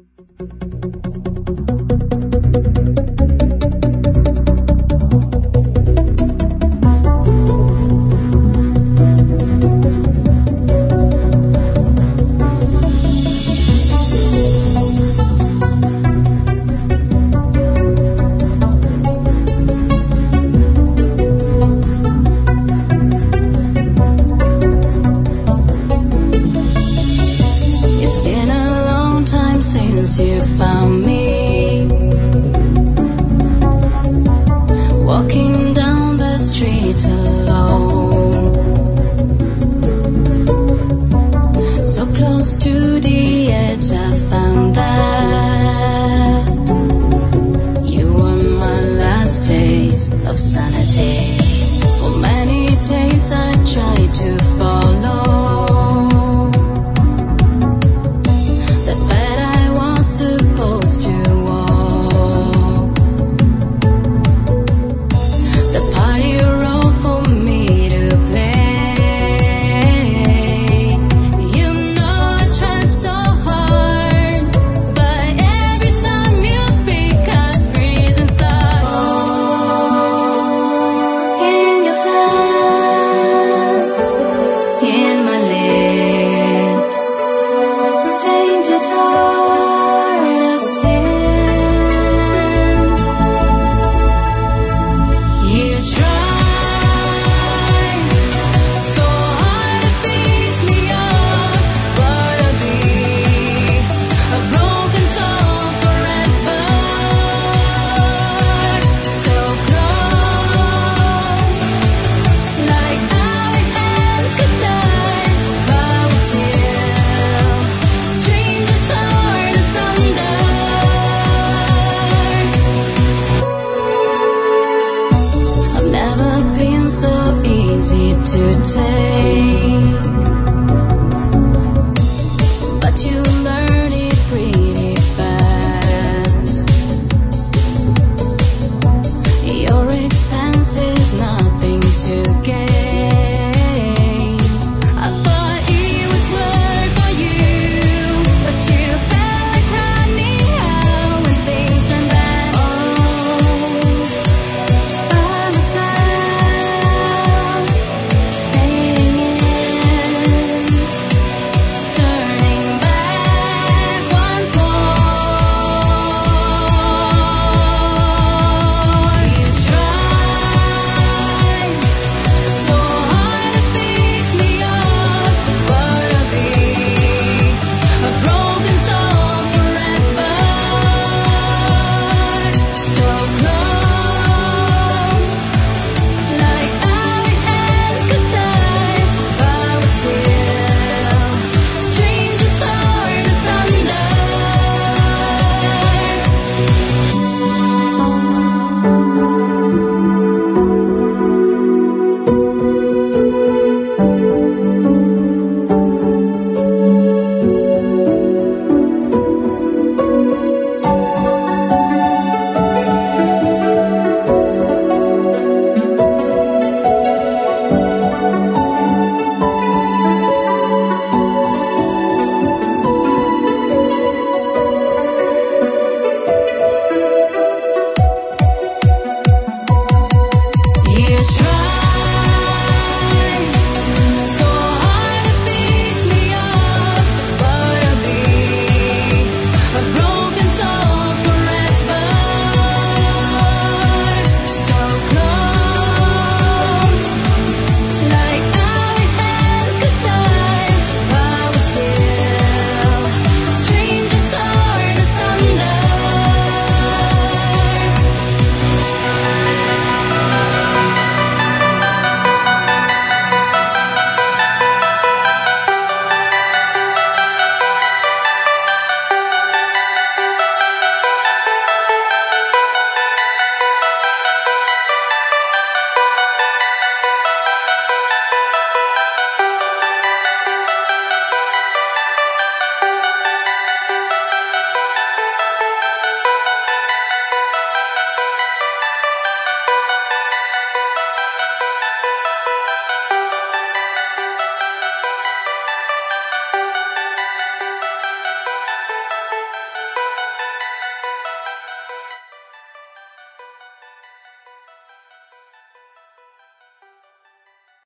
Since you found me, walking down the street alone, so close to the edge, I found that you were my last taste of sanity. For many days I tried to follow supposed to walk, the party role for me to play. You know I try so hard, but every time you speak I freeze inside. In your hands, in my lips, tainted heart. So easy to take.